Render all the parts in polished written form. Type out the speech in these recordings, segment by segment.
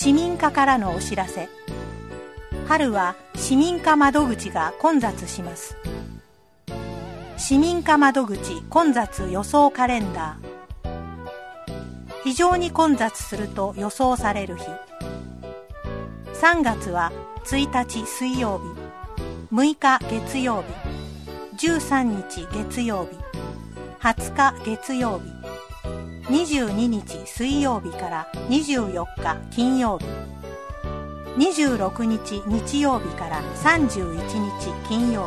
市民課からのお知らせ。春は市民課窓口が混雑します。市民課窓口混雑予想カレンダー。非常に混雑すると予想される日。3月は1日水曜日、6日月曜日、13日月曜日、20日月曜日、22日水曜日から24日金曜日、26日日曜日から31日金曜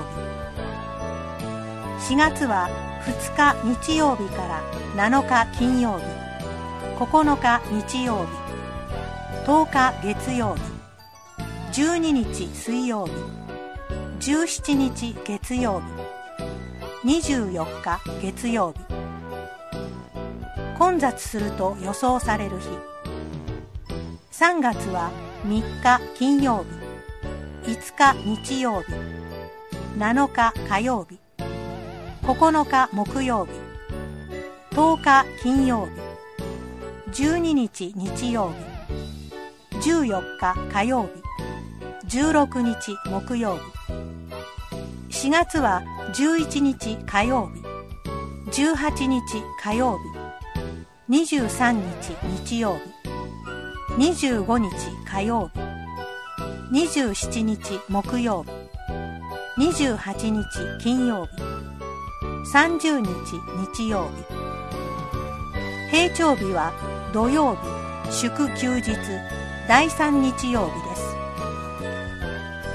日。4月は2日日曜日から7日金曜日、9日日曜日、10日月曜日、12日水曜日、17日月曜日、24日月曜日。混雑すると予想される日。3月は3日金曜日、5日日曜日、7日火曜日、9日木曜日、10日金曜日、12日日曜日、14日火曜日、16日木曜日。4月は11日火曜日、18日火曜日、23日日曜日、25日火曜日、27日木曜日、28日金曜日、30日日曜日。平常日は土曜日、祝休日、第3日曜日です。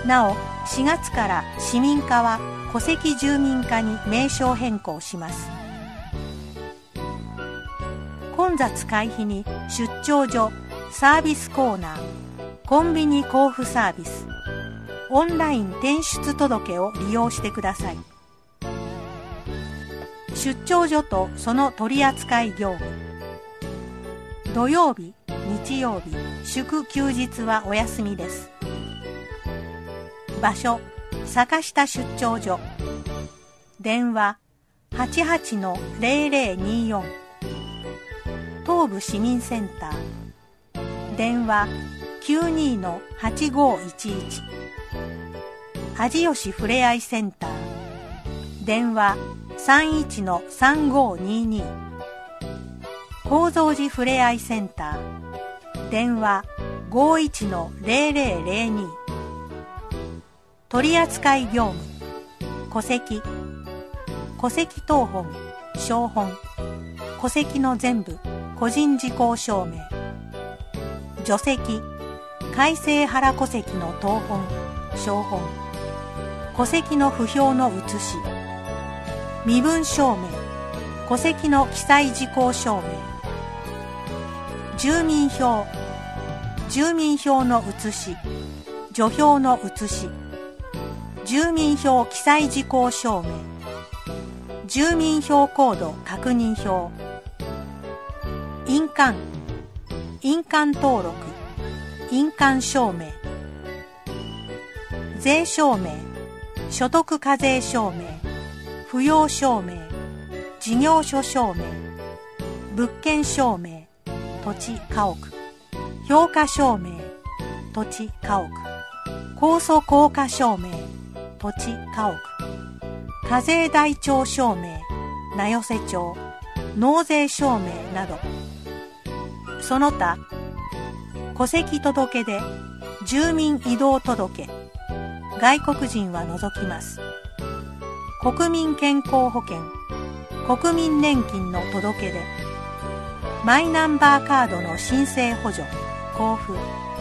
なお、4月から市民課は戸籍住民課に名称変更します。混雑回避に出張所、サービスコーナー、コンビニ交付サービス、オンライン転出届を利用してください。出張所とその取扱業務。土曜日、日曜日、祝休日はお休みです。場所、坂下出張所。電話、88-0024。東部市民センター。電話、92-8511。味吉ふれあいセンター。電話、31-3522。高蔵寺ふれあいセンター。電話、51-0002。取扱業務、戸籍、戸籍謄本、照本、戸籍の全部、個人事項証明、除籍、改正原戸籍の謄本、照本、戸籍の不評の写し、身分証明、戸籍の記載事項証明、住民票、住民票の写し、除票の写し、住民票記載事項証明、住民票コード確認票、印鑑、印鑑登録、印鑑証明、税証明、所得課税証明、扶養証明、事業所証明、物件証明、土地家屋、評価証明、土地家屋、控訴効果証明、土地家屋、課税台帳証明、名寄せ帳、納税証明など。その他、戸籍届で住民移動届、外国人は除きます。国民健康保険、国民年金の届け出、マイナンバーカードの申請補助、交付、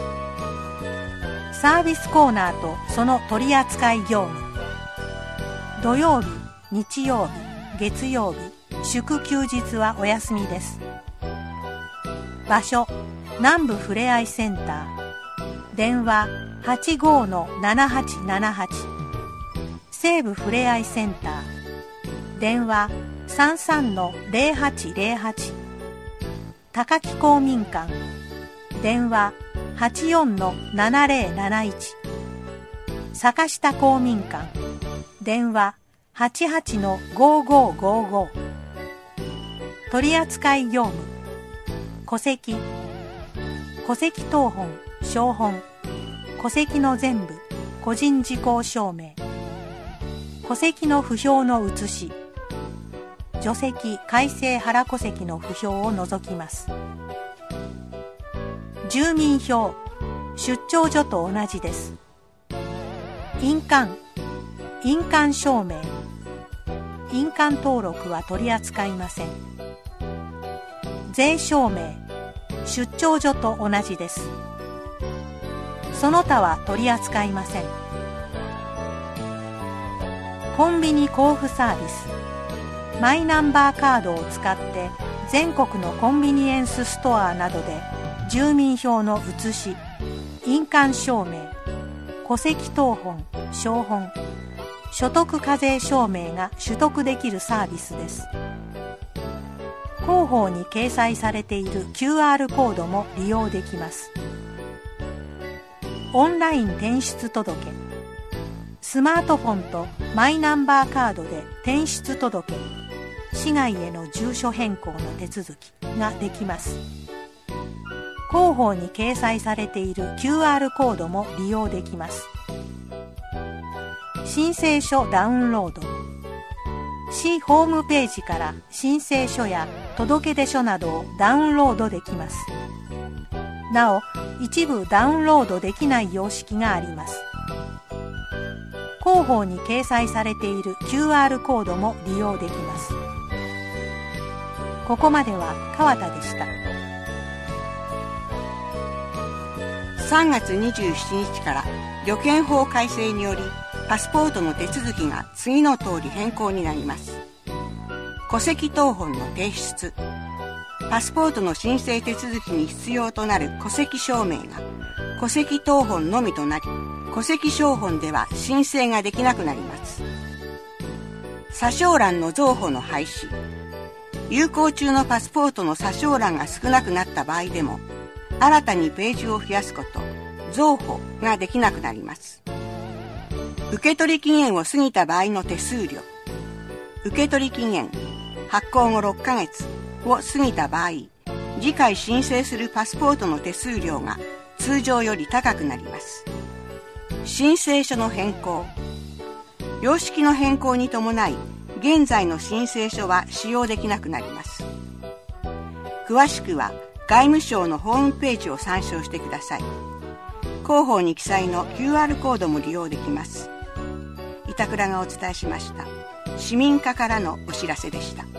サービスコーナーとその取扱業務。土曜日、日曜日、月曜日、祝休日はお休みです。場所、南部ふれあいセンター。電話、85-7878。西部ふれあいセンター。電話、33-0808。高木公民館。電話、84-7071。坂下公民館。電話、88-5555。取扱業務。戸籍、戸籍謄本、 照本、戸籍の全部、個人事項証明、戸籍の不評の写し、除籍改正原戸籍の不評を除きます。住民票、出張所と同じです。印鑑、印鑑証明、印鑑登録は取り扱いません。税証明、出張所と同じです。その他は取り扱いません。コンビニ交付サービス、マイナンバーカードを使って全国のコンビニエンスストアなどで住民票の写し、印鑑証明、戸籍謄本、照本、所得課税証明が取得できるサービスです。広報に掲載されている QR コードも利用できます。オンライン転出届、スマートフォンとマイナンバーカードで転出届、市外への住所変更の手続きができます。広報に掲載されている QR コードも利用できます。申請書ダウンロード、市ホームページから申請書や届出書などをダウンロードできます。なお、一部ダウンロードできない様式があります。広報に掲載されている QR コードも利用できます。ここまでは川田でした。 3月27日から旅券法改正によりパスポートの手続きが次の通り変更になります。戸籍謄本の提出、パスポートの申請手続きに必要となる戸籍証明が戸籍謄本のみとなり、戸籍照本では申請ができなくなります。査証欄の増補の廃止、有効中のパスポートの査証欄が少なくなった場合でも新たにページを増やすこと、増補ができなくなります。受取期限を過ぎた場合の手数料、受取期限、発行後6ヶ月を過ぎた場合、次回申請するパスポートの手数料が通常より高くなります。申請書の変更、様式の変更に伴い、現在の申請書は使用できなくなります。詳しくは外務省のホームページを参照してください。広報に記載の QR コードも利用できます。板倉がお伝えしました。市民課からのお知らせでした。